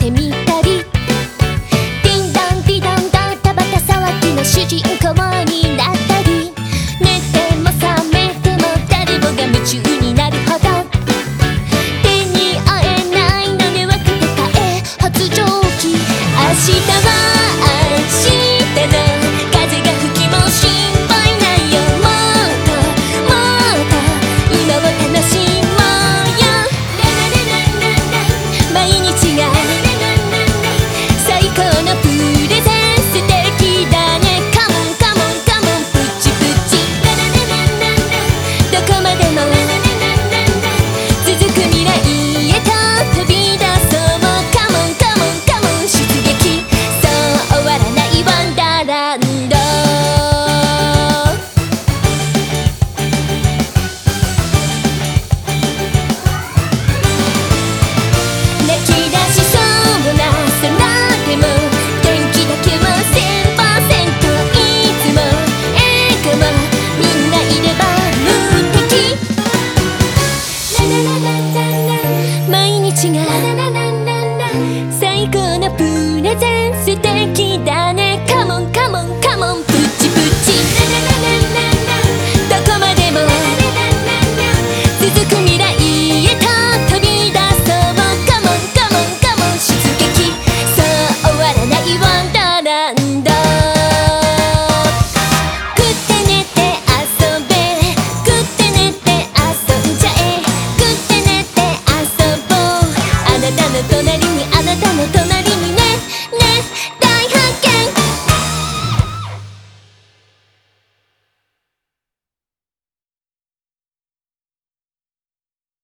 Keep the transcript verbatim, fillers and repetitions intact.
てみたり、ディンドンディドンドンタバタ騒ぎの主人公になったり、寝ても覚めても誰もが夢中になるほど、手に負えないので分けて買え発情期。明日は明日の風が吹きも心配ないよ。もっともっと今を楽しもうよ。毎日が最高のプレゼン素敵だね。カモンカモンカモンプチプチ、どこまでも続く未来へと飛び出そう。カモンカモンカモン出撃、そう終わらないワンダーランド。泣き出しそうな空でも元気だけはせんパーセント、いつも笑顔みんないれば無敵。毎日が最高のプレゼン素敵だね。カモンカモンカモンプチプチ、どこまでも続く未来へと飛び出そう。カモンカモンカモン出撃、そう終わらないワンダーランド。食って寝て遊べ、食って寝て遊んじゃえ、食って寝て遊ぼう、あなたの隣